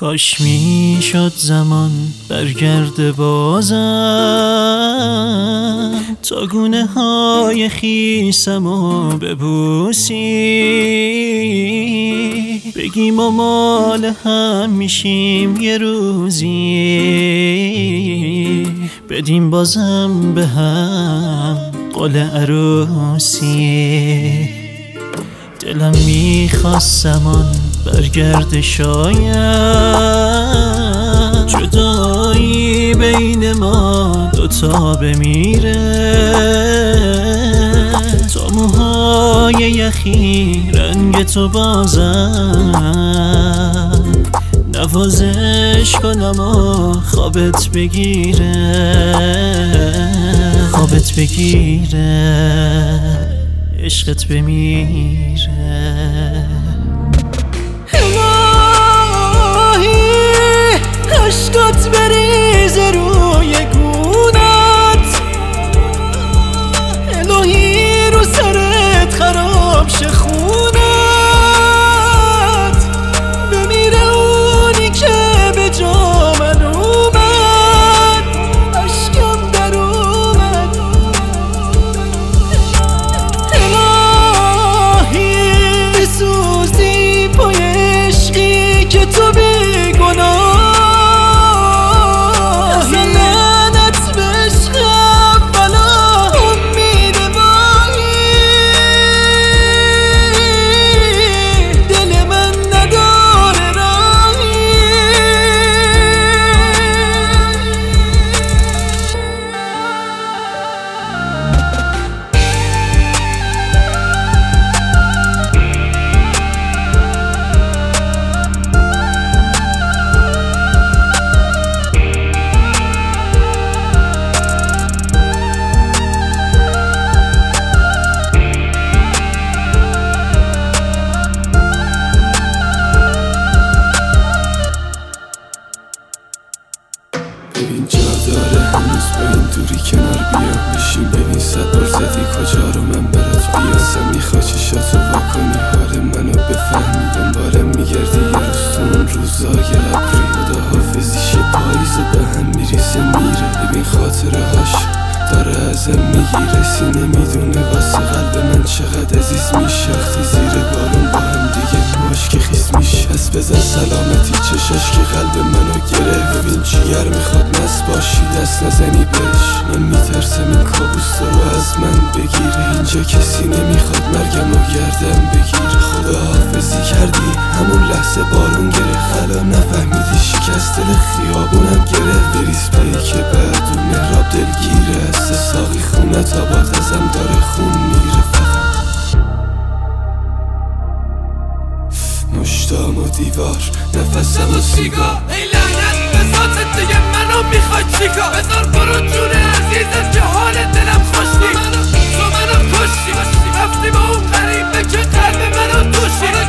کاش میشد زمان برگرده بازم تا گونه های خیسمو ببوسی، بگیم و مال هم میشیم یه روزی، بدیم بازم به هم قول عروسی. دلم میخواست زمان برگرده شاید جدایی بین ما دوتا بمیره، تا موهای یخی رنگ تو بازم نوازش کنم و خوابت بگیره، خوابت بگیره، عشقت بمیره. الهی عشقت بریزه روی گونت، الهی رو سرت خراب شه خونت، بمیره اونی که به جا من اومد، عشقم در اومد. الهی سوزی پای عشقی که تو بیگناه، لعنت به عشق اولا امید واهی، دل من نداره راهی. ببین جا داره هنوز با این دوری کنار بیا بشین، ببین 100 بار زدی کجا رو من برات بیاسم، میخوای چشاتو واکنی حال منو بفهمی، دنبالم میگردی یه روز اون روزای ابری، خداحافظیش پاییز به هم میریزه میره، ببین خاطره هاش داره ازم میگیره، سینه میدونه واسه قلب من چقدر عزیز میشه، وقتی زیر بارون با هم دیگه باش که خیس میشه، پس بزن سلامتی چشاش که قلب منو گره، ببین جیگر میخواد نس باشی دست نزنی بهش، من میترسم این کابوس رو از من بگیره، اینجا کسی نمیخواد مرگم و گردم بگیره، خداحافظی کردی همون لحظه بارون گرفت، الان نفهمیدی شکست دل خیابونم گرفت، بریز پایی که بعد و مهراب دلگیره، از ساقی خونه تا باد ازم داره خون میره، فقط مشتام و دیوار نفسم و سیگار، ای لعنت به ذاتت دیگه منو میخوای چیکار، بذار برو جون عزیزت که حال دلم خوش نی، تو منو کشتی رفتی با اون غریبه که قلب منو دوشی،